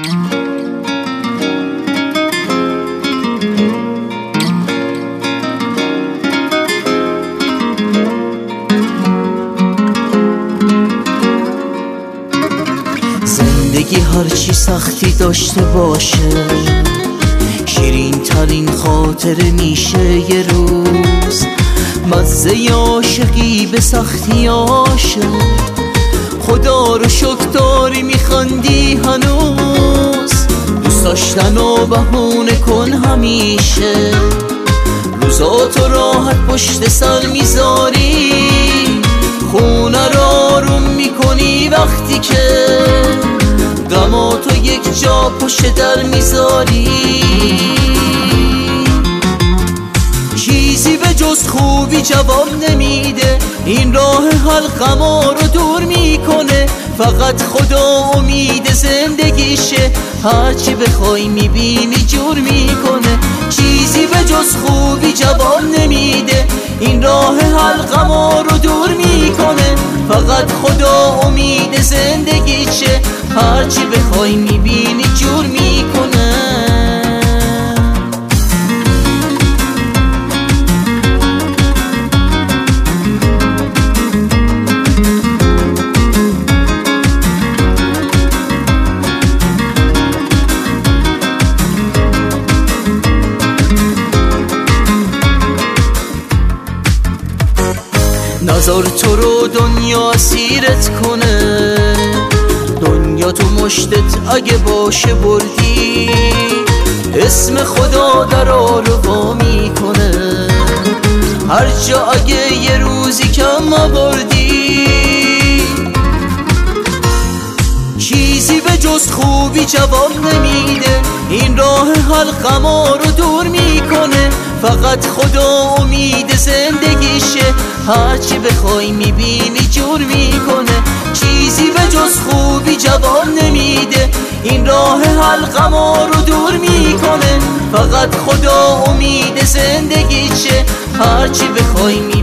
زندگی هرچی سختی داشته باشه، شیرین ترین خاطر میشه یه روز. مزه عاشقی به سختی عاشق، خدا رو شکر داری میخندی هنوز. دوست داشتن و بهونه کن همیشه، روزاتو راحت پشت سر میذاری. خونه رو آروم میکنی وقتی که غماتو یک جا پشت در میذاری. چیزی به جز خوبی جواب نمیده، این راه حل غما رو دور میکنه. فقط خدا امید زندگیشه، هرچی بخوای میبینی جور میکنه. چیزی به جز خوبی جواب نمیده، این راه حل غما رو دور میکنه. فقط خدا امید زندگیشه، هرچی بخوای میبینی جور میکنه. نظر تو رو دنیا اسیرت کنه، دنیا تو مشتت اگه باشه بردی. اسم خدا در آروا میکنه، هر جا اگه یه روزی کم آوردی. چیزی به جز خوبی جواب نمیده، این راه حل غما رو دور میکنه. فقط خدا امید زندگیشه، هرچی بخوای میبینی جور میکنه. چیزی به جز خوبی جواب نمیده، این راه حل غما رو دور میکنه. فقط خدا امید زندگیشه، هرچی بخوای میبینی